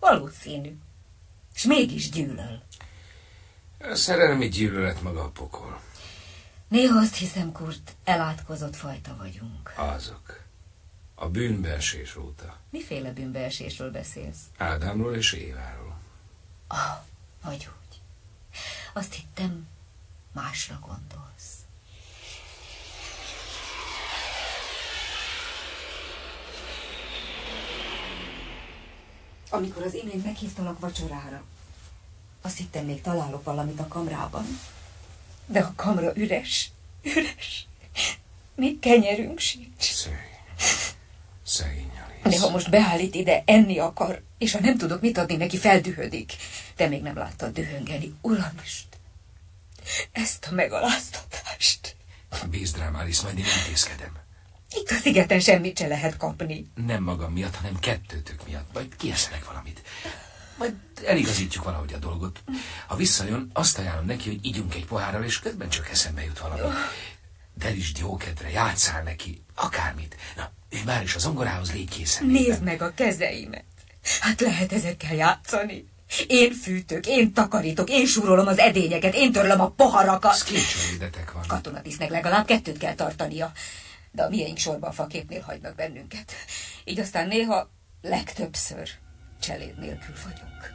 Valószínű. És mégis gyűlöl. A szerelmi gyűlölet maga a pokol. Néha azt hiszem, Kurt, elátkozott fajta vagyunk. Azok. A bűnbeesés óta. Miféle bűnbeesésről beszélsz? Ádámról és Éváról. Vagy úgy. Azt hittem, másra gondolsz. Amikor az imént meghívtalak vacsorára, azt hittem, még találok valamit a kamrában. De a kamra üres. Még kenyerünk sincs. Szegény Alice. De ha most beállít ide, enni akar, és ha nem tudok mit adni neki, feldühödik. Te még nem láttad dühöngeni, Uramist! Ezt a megaláztatást. Bízd rám, Alice, majd én intézkedem. Itt a szigeten semmit se lehet kapni. Nem magam miatt, hanem kettőtök miatt. Majd kieszenek valamit. Majd eligazítjuk valahogy a dolgot. Ha visszajön, azt ajánlom neki, hogy ígyunk egy pohárral, és közben csak eszembe jut valami. Derítsd jókedvre, játsszál neki, akármit. Na, és már is a zongorához légy készen. Nézd meg a kezeimet. Hát lehet ezekkel játszani. Én fűtök, én takarítok, én súrolom az edényeket, én törlöm a poharakat. Szkincsőidetek van. Katonatisztnek legalább 2 kell tartania. De a miénk sorban a faképnél hagynak bennünket. Így aztán néha, legtöbbször cseléd nélkül vagyunk.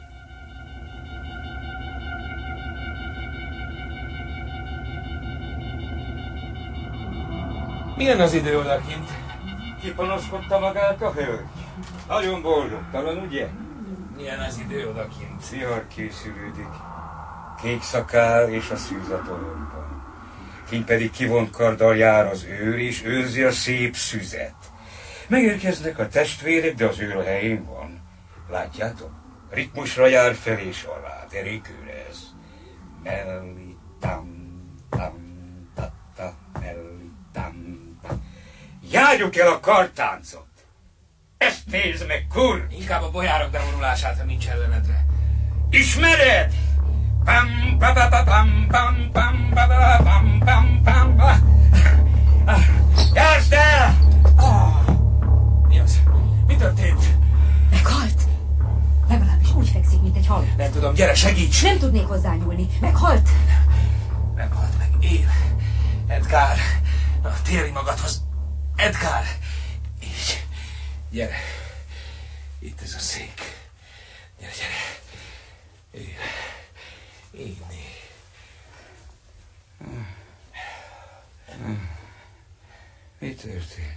Milyen az idő odakint? Kipanaszkodta magát a hölgy? Nagyon boldogtalan, ugye? Milyen az idő odakint? Vihar készülődik. Kék szakál és a szűz a toronyban. Kint pedig kivont karddal jár az őr, és őrzi a szép szüzet. Megérkeznek a testvérek, de az őr a helyén van. Látjátok? Ritmusra jár fel és alá, derékőre ez. Melli tam tam tatta, melli tam tam. Járjuk el a kartáncot! Ezt nézd meg, Kur! Inkább a bolyárok bevonulását, ha nincs ellenedre. Ismered? Pam pa pa pa pam pam pam pa pa pam pam pam pa. Jársz el! Mi az? Mi történt? Meghalt? Legalábbis úgy fekszik, mint egy hal. Nem tudom, gyere, segíts! Nem tudnék hozzányúlni. Meghalt? Nem halt meg, él. Edgar, na, térj magadhoz. Edgar! Így. Gyere. Itt ez a szék. Gyere, gyere. Ülj. Inni. Mi történt?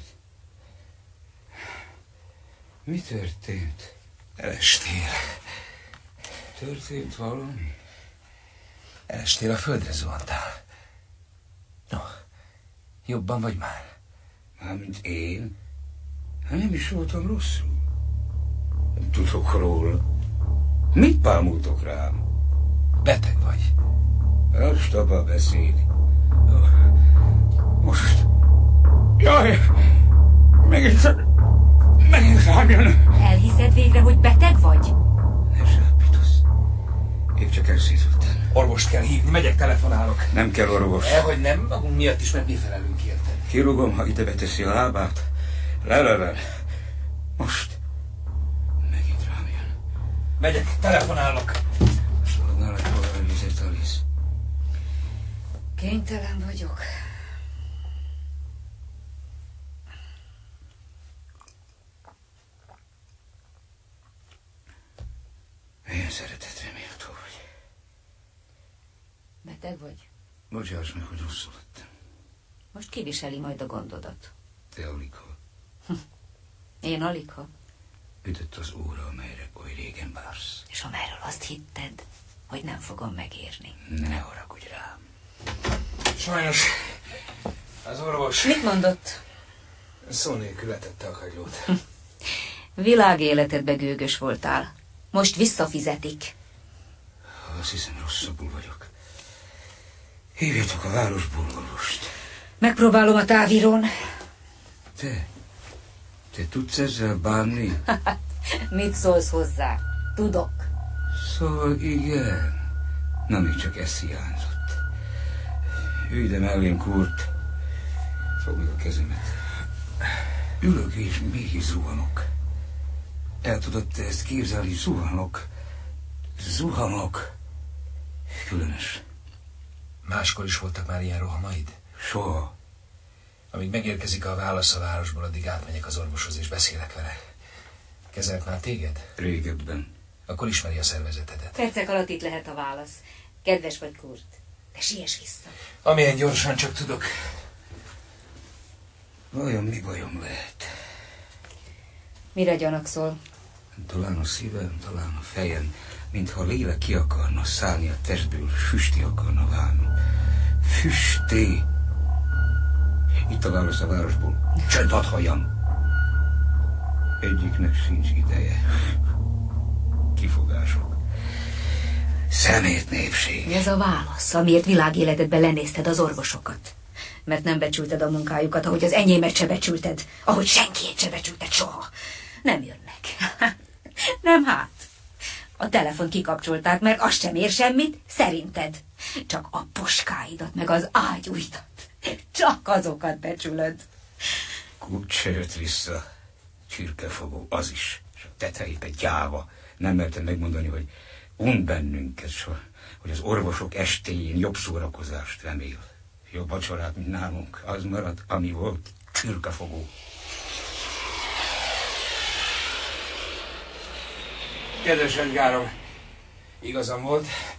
Mi történt? Elestél. Történt valami? Elestél, a földre zuhantál. No, jobban vagy már? Mármint én? Hát nem is voltam rosszul. Nem tudok róla. Mit bámultok rám? Beteg vagy. Most abba beszélni. Most... Jaj! Megint rám jön. Elhiszed végre, hogy beteg vagy? Ne sápítasz. Épp csak elszézültem. Orvost kell hívni, megyek, telefonálok. Nem kell orvos. Hogy nem, magunk miatt is, mert mi felelünk érted. Kirúgom, ha ide beteszi a lábát. Le. Most. Megint rám jön. Megyek, telefonálok. Szólnál egy pohár vizet, Alice. Kénytelen vagyok. Milyen szeretetre méltó vagy. Beteg vagy? Bocsáss meg, hogy rosszul lettem. Most kiviseli majd a gondodat. Te aligha. Én aligha. Ütött az óra, amelyre oly régen vársz. És amelyről azt hitted, hogy nem fogom megérni. Ne haragudj rám. Sajnos az orvos Mit mondott? szó nélkül letette a kagylót. Világéletedbe gőgös voltál. Most visszafizetik. Azt hiszem, rosszabbul vagyok. Hívjatok a városból orvost. Megpróbálom a távírón. Te tudsz ezzel bánni? Mit szólsz hozzá? Tudok. Szóval igen. Na, még csak ez hiányzott. Ülj ide mellém, Kurt. Fogd meg a kezemet. Ülök és mégis zuhanok. El tudod te ezt képzelni? Zuhanok. Különös. Máskor is voltak már ilyen rohamaid? Soha. Amíg megérkezik a válasz a városból, addig átmegyek az orvoshoz és beszélek vele. Kezelt már téged? Régebben. Akkor ismeri a szervezetedet. Percek alatt itt lehet a válasz. Kedves vagy, Kurt. De siess vissza. Amilyen gyorsan csak tudok. Vajon mi bajom lehet? Mire gyanakszol? Talán a szívem, talán a fejem, mintha a lélek ki akarna szállni a testből, füsté akarna válni. Füsté! Itt a válasz a városból. Csönd, hadd halljam! Egyiknek sincs ideje. Kifogások. Szemét népség. Ez a válasz, amiért világéletedben lenézted az orvosokat. Mert nem becsülted a munkájukat, ahogy az enyémet se becsülted, ahogy senkiét se becsülted soha. Nem jönnek. Nem hát. A telefont kikapcsolták, mert az sem ér semmit, szerinted. Csak a puskáidat, meg az ágyúidat. Csak azokat becsülöd. Kurt se jött vissza. Csirkefogó az is. És a tetejébe gyáva. Nem mertem megmondani, hogy und bennünket, hogy az orvosok estéjén jobb szórakozást remél. Jobb vacsorát, mint nálunk. Az marad, ami volt. Csirkefogó. Kedves Edgárom, igazam volt.